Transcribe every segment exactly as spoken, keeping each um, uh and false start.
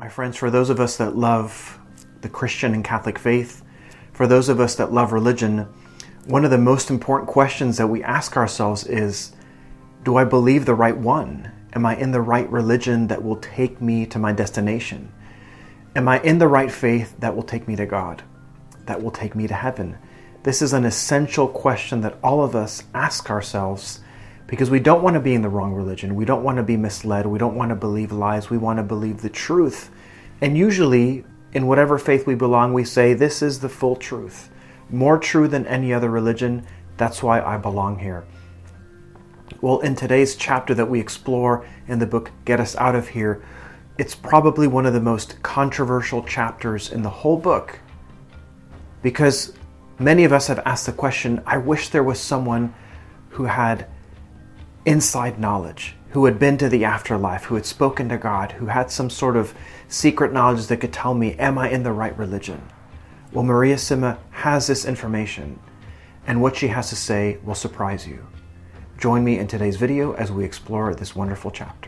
My friends, for those of us that love the Christian and Catholic faith, for those of us that love religion, one of the most important questions that we ask ourselves is, do I believe the right one? Am I in the right religion that will take me to my destination? Am I in the right faith that will take me to God, that will take me to heaven? This is an essential question that all of us ask ourselves because we don't want to be in the wrong religion. We don't want to be misled. We don't want to believe lies. We want to believe the truth. And usually, in whatever faith we belong, we say, this is the full truth. More true than any other religion. That's why I belong here. Well, in today's chapter that we explore in the book Get Us Out of Here, it's probably one of the most controversial chapters in the whole book. Because many of us have asked the question, I wish there was someone who had inside knowledge, who had been to the afterlife, who had spoken to God, who had some sort of secret knowledge that could tell me, am I in the right religion? Well, Maria Sima has this information, and what she has to say will surprise you. Join me in today's video as we explore this wonderful chapter.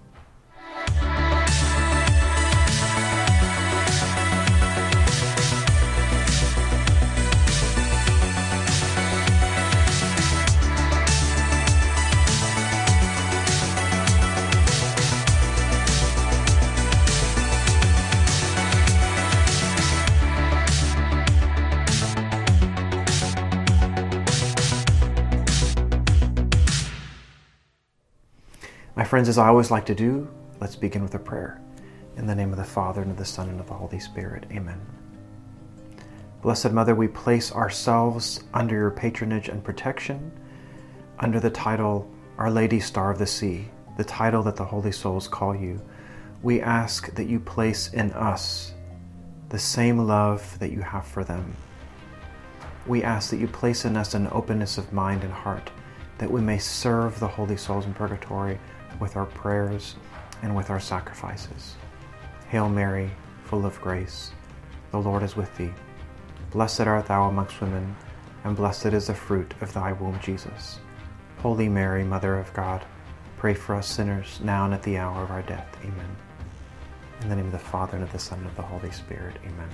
My friends, as I always like to do, let's begin with a prayer. In the name of the Father, and of the Son, and of the Holy Spirit. Amen. Blessed Mother, we place ourselves under your patronage and protection, under the title, Our Lady, Star of the Sea, the title that the Holy Souls call you. We ask that you place in us the same love that you have for them. We ask that you place in us an openness of mind and heart, that we may serve the Holy Souls in purgatory with our prayers and with our sacrifices. Hail Mary, full of grace, the Lord is with thee. Blessed art thou amongst women, and blessed is the fruit of thy womb, Jesus. Holy Mary, Mother of God, pray for us sinners, now and at the hour of our death. Amen. In the name of the Father, and of the Son, and of the Holy Spirit. Amen.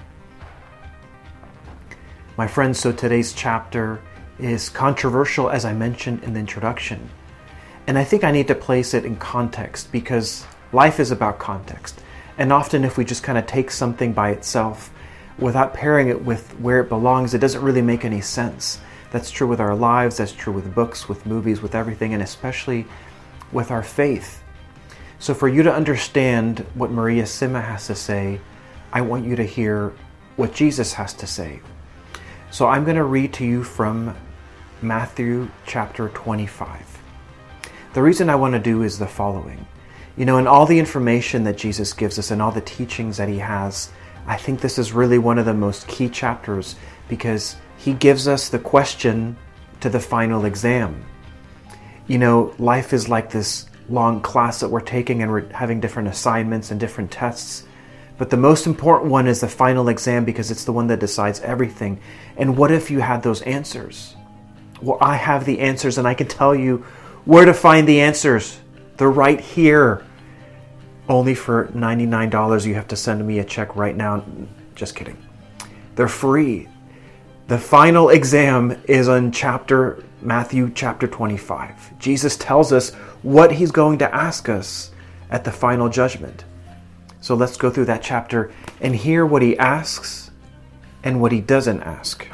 My friends, so today's chapter is controversial, as I mentioned in the introduction. And I think I need to place it in context, because life is about context. And often if we just kind of take something by itself without pairing it with where it belongs, it doesn't really make any sense. That's true with our lives, that's true with books, with movies, with everything, and especially with our faith. So for you to understand what Maria Sima has to say, I want you to hear what Jesus has to say. So I'm going to read to you from Matthew chapter twenty-five. The reason I want to do is the following. You know, in all the information that Jesus gives us and all the teachings that he has, I think this is really one of the most key chapters, because he gives us the question to the final exam. You know, life is like this long class that we're taking, and we're having different assignments and different tests. But the most important one is the final exam, because it's the one that decides everything. And what if you had those answers? Well, I have the answers, and I can tell you where to find the answers. They're right here. Only for ninety-nine dollars you have to send me a check right now. Just kidding. They're free. The final exam is on chapter Matthew chapter twenty-five. Jesus tells us what he's going to ask us at the final judgment. So let's go through that chapter and hear what he asks and what he doesn't ask.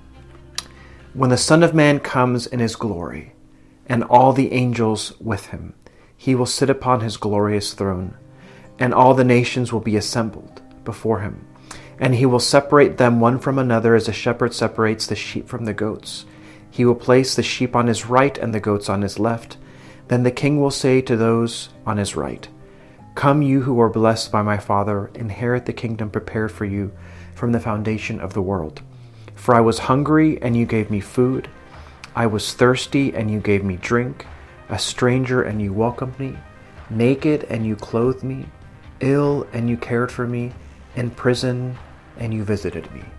When the Son of Man comes in his glory, and all the angels with him, he will sit upon his glorious throne, and all the nations will be assembled before him. And he will separate them one from another, as a shepherd separates the sheep from the goats. He will place the sheep on his right and the goats on his left. Then the king will say to those on his right, Come, you who are blessed by my Father, inherit the kingdom prepared for you from the foundation of the world. For I was hungry, and you gave me food. I was thirsty, and you gave me drink. A stranger, and you welcomed me. Naked, and you clothed me. Ill, and you cared for me. In prison, and you visited me.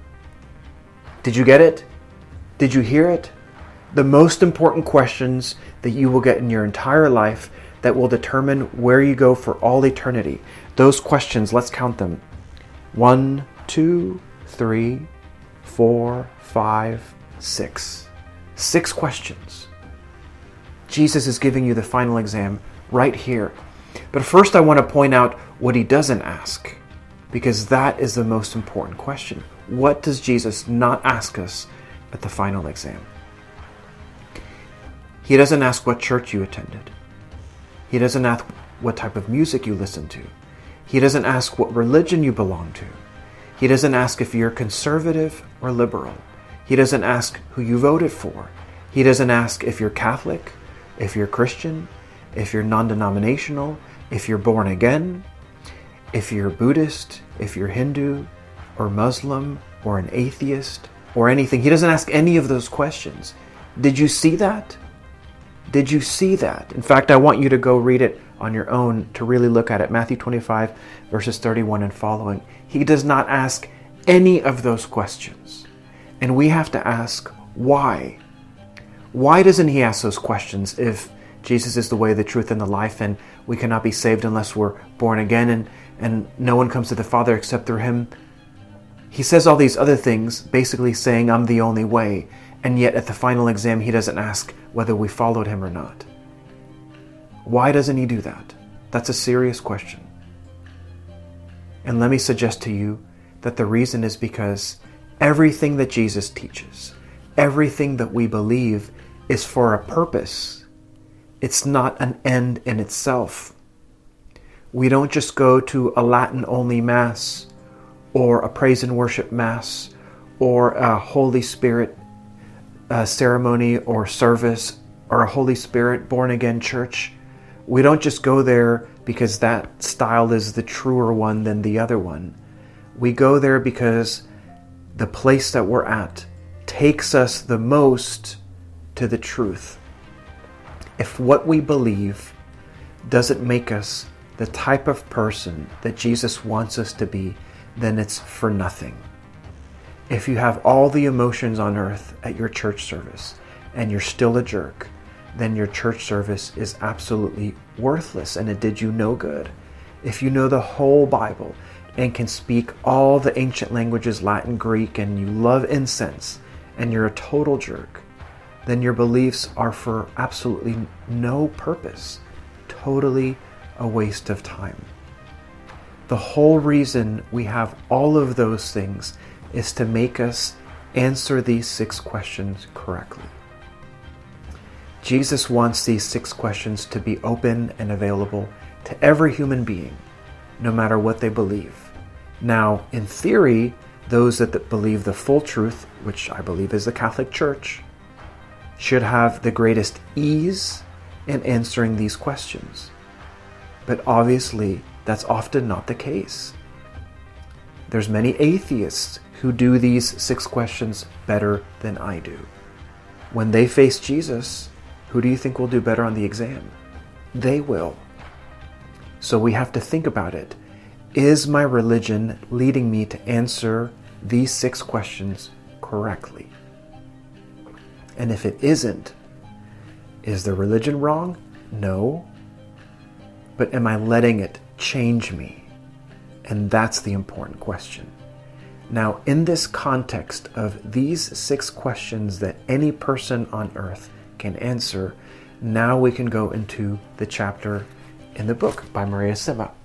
Did you get it? Did you hear it? The most important questions that you will get in your entire life, that will determine where you go for all eternity. Those questions, let's count them. One, two, three, four, five, six. Six questions. Jesus is giving you the final exam right here. But first I want to point out what he doesn't ask, because that is the most important question. What does Jesus not ask us at the final exam? He doesn't ask what church you attended. He doesn't ask what type of music you listen to. He doesn't ask what religion you belong to. He doesn't ask if you're conservative or liberal. He doesn't ask who you voted for. He doesn't ask if you're Catholic, if you're Christian, if you're non-denominational, if you're born again, if you're Buddhist, if you're Hindu or Muslim or an atheist or anything. He doesn't ask any of those questions. Did you see that? Did you see that? In fact, I want you to go read it on your own to really look at it. Matthew twenty-five, verses thirty-one and following. He does not ask any of those questions. And we have to ask why. Why doesn't he ask those questions if Jesus is the way, the truth, and the life, and we cannot be saved unless we're born again, and, and no one comes to the Father except through him? He says all these other things, basically saying, I'm the only way. And yet at the final exam, he doesn't ask whether we followed him or not. Why doesn't he do that? That's a serious question. And let me suggest to you that the reason is because everything that Jesus teaches, everything that we believe is for a purpose. It's not an end in itself. We don't just go to a Latin-only Mass or a praise and worship Mass or a Holy Spirit uh, ceremony or service or a Holy Spirit born-again church. We don't just go there because that style is the truer one than the other one. We go there because the place that we're at takes us the most to the truth. If what we believe doesn't make us the type of person that Jesus wants us to be, then it's for nothing. If you have all the emotions on earth at your church service and you're still a jerk, then your church service is absolutely worthless and it did you no good. If you know the whole Bible and can speak all the ancient languages, Latin, Greek, and you love incense and you're a total jerk, then your beliefs are for absolutely no purpose, totally a waste of time. The whole reason we have all of those things is to make us answer these six questions correctly. Jesus wants these six questions to be open and available to every human being, no matter what they believe. Now, in theory, those that believe the full truth, which I believe is the Catholic Church, should have the greatest ease in answering these questions. But obviously, that's often not the case. There's many atheists who do these six questions better than I do. When they face Jesus, who do you think will do better on the exam? They will. So we have to think about it. Is my religion leading me to answer these six questions correctly? And if it isn't, is the religion wrong? No. But am I letting it change me? And that's the important question. Now, in this context of these six questions that any person on earth can answer, now we can go into the chapter in the book by Maria Sima.